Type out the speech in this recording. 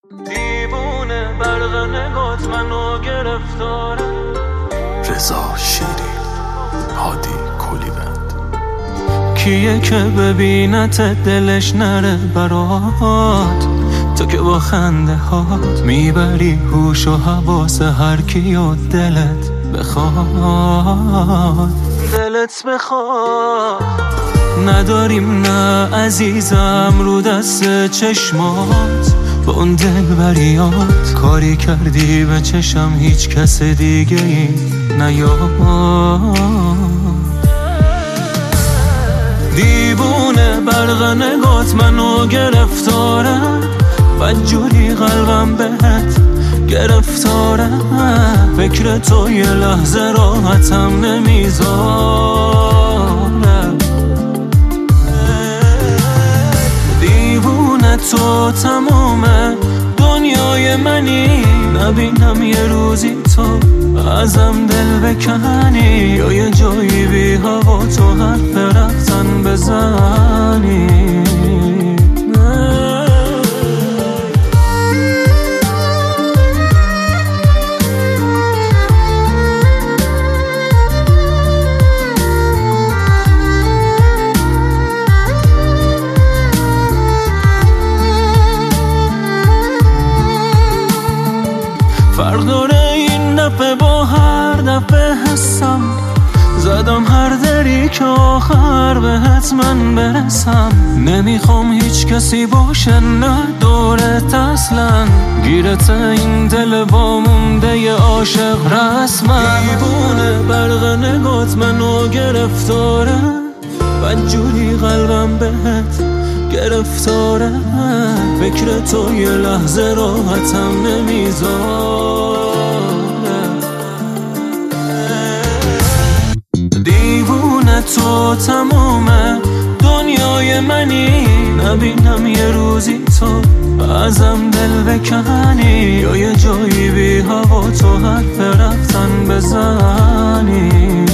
دیوونه برق نگات منو گرفتاره. رضا شیری، هادی کلیوند. کیه که ببینت دلش نره برات؟ تو که با خنده هات میبری هوش و حواس هر کی و دلت بخواد. دلت بخواد نداریم نه عزیزم رو دست چشمات. با اون دلبریات کاری کردی به چشم هیچ کس دیگه ای نیاد. دیوونه برق نگات منو گرفتاره. بدجوری قلبم بهت گرفتاره. فکر تو یه لحظه راحتم نمیذاره. دیوونه تو تمومه دنیای منی. نبینم یه روزی تو ازم دل بکنی، یا یه جایی بی هوا تو حرف رفتن بزنی. فرق داره این دفعه با هر دفعه حسم. زدم هر دری که آخر بهت من برسم. نمیخوام هیچ کسی باشه نه دورت اصلا. گیرت این دل با مونده ی عاشق رسمم. دیوونه برق نگات منو گرفتاره. بدجوری قلبم بهت گرفتاره. فکر تو یه لحظه راحتم نمیذاره. دیوونه تو تمومه دنیای منی. نبینم یه روزی تو ازم دل بکنی، یا یه جایی بی هوا تو حرف رفتن بزنی.